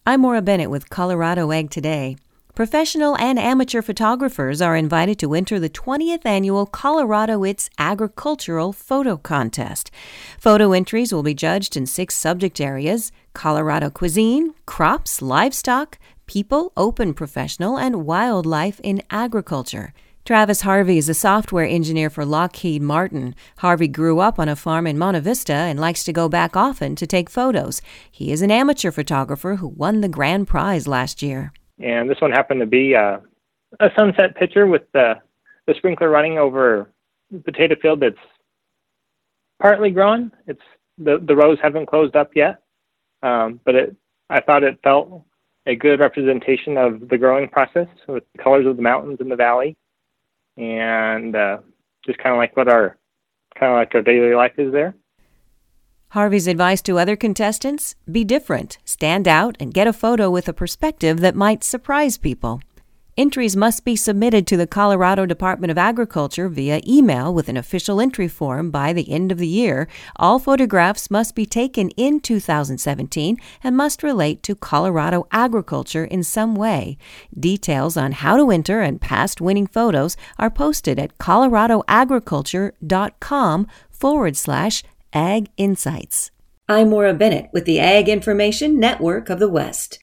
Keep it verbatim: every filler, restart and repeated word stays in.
I'm Maura Bennett with Colorado Ag Today. Professional and amateur photographers are invited to enter the twentieth annual Colorado It's Agricultural Photo Contest. Photo entries will be judged in six subject areas: Colorado cuisine, crops, livestock, people, open professional, and wildlife in agriculture. Travis Harvey is a software engineer for Lockheed Martin. Harvey grew up on a farm in Monte Vista and likes to go back often to take photos. He is an amateur photographer who won the grand prize last year. And this one happened to be uh, a sunset picture with the, the sprinkler running over a potato field that's partly grown. It's the, the rows haven't closed up yet, um, but it, I thought it felt a good representation of the growing process with the colors of the mountains and the valley. And uh, just kind of like what our kind of like our daily life is there. Harvey's advice to other contestants: be different, stand out, and get a photo with a perspective that might surprise people. Entries must be submitted to the Colorado Department of Agriculture via email with an official entry form by the end of the year. All photographs must be taken in two thousand seventeen and must relate to Colorado agriculture in some way. Details on how to enter and past winning photos are posted at coloradoagriculture.com forward slash Ag Insights. I'm Maura Bennett with the Ag Information Network of the West.